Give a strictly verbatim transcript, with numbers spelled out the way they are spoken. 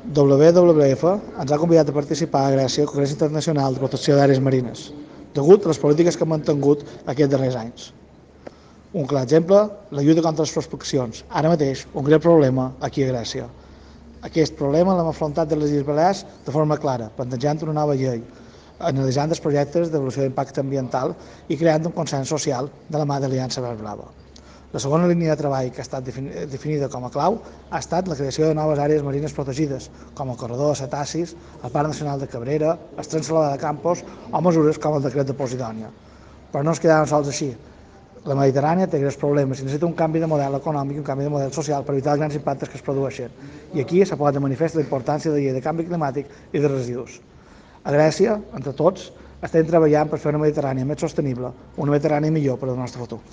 W W F ens ha convidat a participar a Grècia al Congrés Internacional de Protecció d'Àrees Marines, degut a les polítiques que han mantingut aquests darrers anys. Un clar exemple, la lluita contra les prospeccions, ara mateix un greu problema aquí a Grècia. Aquest problema l'hem afrontat de les Illes Balears de forma clara, plantejant una nova llei, analitzant els projectes d'avaluació d'impacte ambiental i creant un consens social de la mà de l'Aliança Verd Blava. La segona línia de treball que ha estat definida com a clau ha estat la creació de noves àrees marines protegides, com el corredor de cetacis, el Parc Nacional de Cabrera, el Tren Salvador de Campos o mesures com el decret de Posidònia. Però no ens quedàvem sols així. La Mediterrània té greus problemes i necessita un canvi de model econòmic i un canvi de model social per evitar els grans impactes que es produeixen. I aquí s'ha posat de manifest la importància de la llei de canvi climàtic i de residus. A Grècia, entre tots, estem treballant per fer una Mediterrània més sostenible, una Mediterrània millor per al nostre futur.